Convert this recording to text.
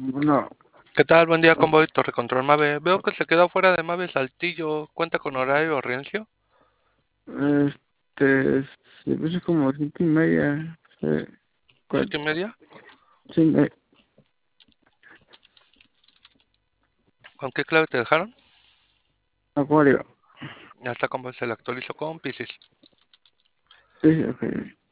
No, ¿Qué tal? Buen día, convoy Torre Control Mave. Veo que se quedó fuera de Mave Saltillo. ¿Cuenta con horario Riencio? se puso como 5:30. ¿Cuál? 7:30. Sí, ¿Con qué clave te dejaron? Acuario. Ya está, convoy, se le actualizó con Piscis. Sí, ok.